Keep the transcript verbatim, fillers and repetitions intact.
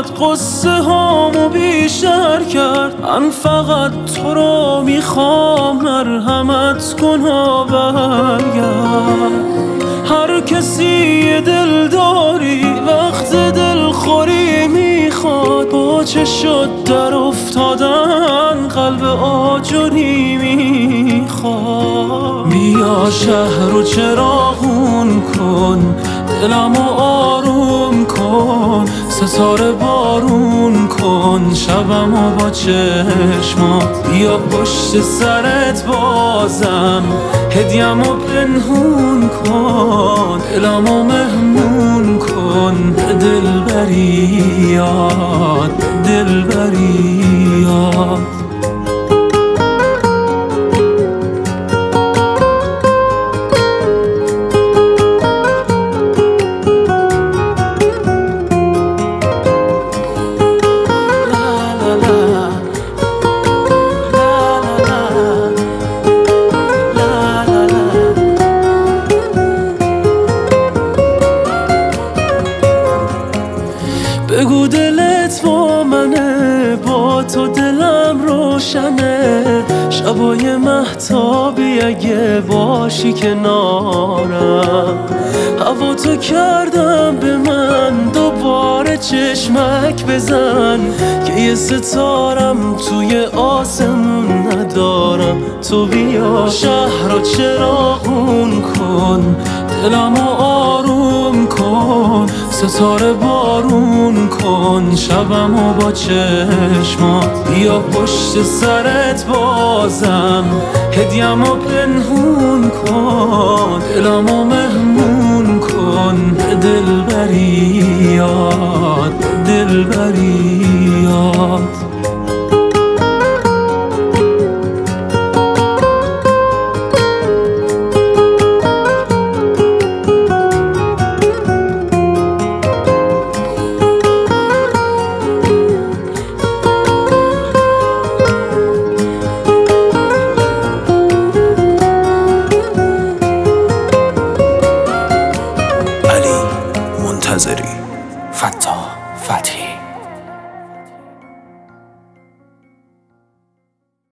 قصه هامو بیشتر کرد. من فقط تو رو میخوام، مرحمت کن و برگرد. هر کسی دل داری وقت دلخوری میخواد، با چه شد در افتادن قلب آجری میخواد. بیا شهر رو چراغون کن، دلمو آروم کن، ستاره بارون کن شبمو با چشمات. بیا پشت سرت بازم هدیه‌مو پنهون کن، دلمو مهمون کن به دلبریات، دلبریات. بگو دلت با منه، با تو دلم روشنه. شبای مهتابی اگه باشی کنارم، هوا تو کردم به من دوباره چشمک بزن، که یه ستارم توی آسمون ندارم. تو بیا شهر رو چراغون کن، دلمو آروم کن، ستاره بارون کن شبمو با چشمات. بیا پشت سرت بازم هدیه‌مو پنهون کن، دلمو مهمون کن به دلبریات، دلبریات.